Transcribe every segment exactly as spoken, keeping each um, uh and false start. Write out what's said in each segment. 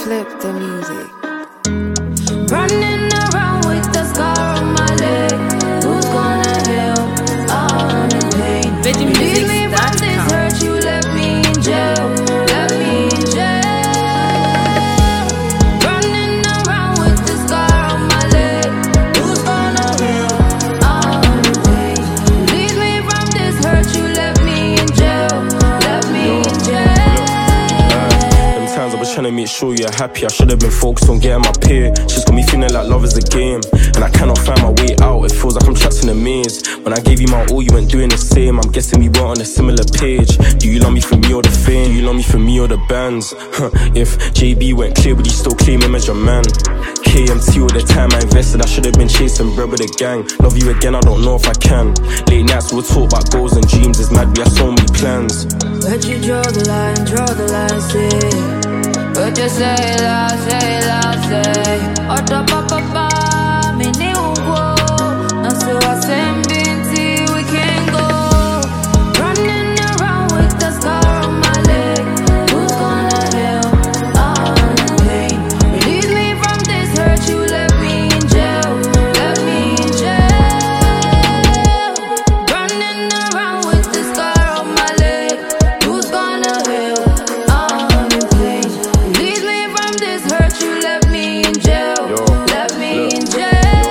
Flip the music. Running around with the scar on my leg. Who's gonna heal all the pain? Release me from this hurt. You left me in jail. Left me in jail. Running around with the scar on my leg. Who's gonna heal all the pain? Release me from this hurt. You left me in jail. Left me in jail. Times I was trying to make sure you're happy. I should have been focused on getting my pay. She's got me feeling like love is a game, and I cannot find my way out. It feels like I'm trapped in a maze. When I gave you my all, you weren't doing the same. I'm guessing we weren't on a similar page. Do you love me for me or the fame? Do you love me for me or the bands? Huh. If J B went clear, would you still claim him as your man? K M T all the time I invested. I should have been chasing bread with a gang. Love you again, I don't know if I can. Late nights we'll talk about goals and dreams. It's mad, we have so many plans. But you draw the line, draw the line, say. But you say it loud, say it loud, say. Oto papa pa, me ni ungo. And so I send binti, we can't go. Running around with the scar on my leg. Who's gonna heal all the pain? Release me from this hurt. You left me in jail, left me in jail. Running around with the scar on my leg. Who's gonna heal all the pain? Release me from this hurt. You left me in jail, left me in jail.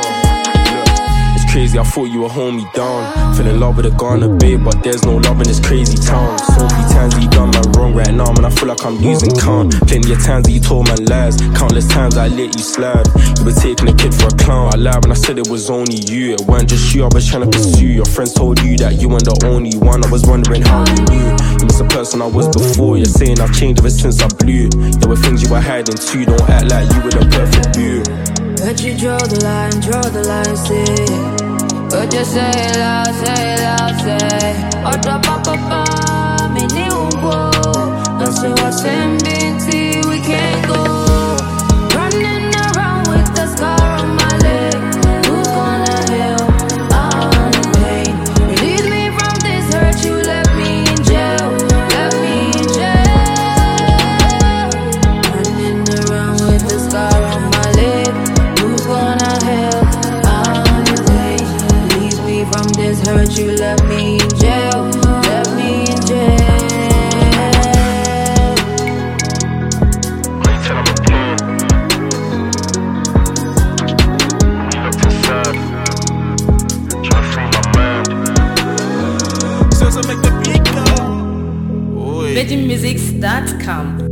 It's crazy, I thought you would hold me down. Fell in love with a Ghana babe, but there's no love in this crazy town. So many times that you done man wrong right now, man, I feel like I'm losing count. Plenty of times that you told man lies, countless times I let you slide. You were taking a kid for a clown. I lied when I said it was only you. It weren't just you I was trying to pursue. Your friends told you that you weren't the only one. I was wondering how you knew. You was the person I was before. You're saying I've changed ever since I blew. There were things you were hiding too. Don't act like you were the perfect view. But you draw the line, draw the line, say. But you say it loud, say it loud, say. Oto papa pa, me ni ungo. And so I send binti, we can't go. Running around with the scar on my leg. Who's gonna heal all the pain? Release me from this hurt. You left me in jail, left me in jail. Running around with the scar on my leg. Who's gonna heal all the pain? Release me from this hurt. You left me in jail, left me in jail. Tell I'm a plan. You looked inside, trying to free my mind. So, so make the beat go. Veggie Musics dot com